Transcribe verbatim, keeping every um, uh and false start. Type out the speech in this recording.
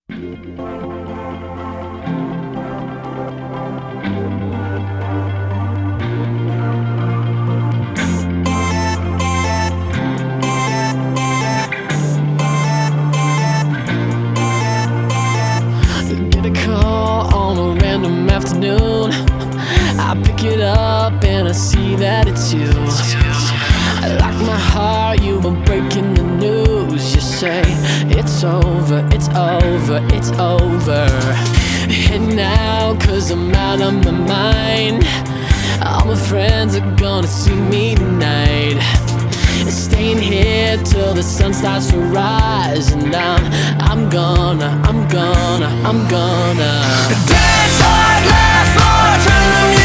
Get a call on a random afternoon. I pick it up and I see that it's you. Like my heart, you were breaking the news. You say it's over, it's over, it's over. And now, cause I'm out of my mind, all my friends are gonna see me tonight. Staying here till the sun starts to rise. And I'm, I'm gonna, I'm gonna, I'm gonna dance like last floor, turn the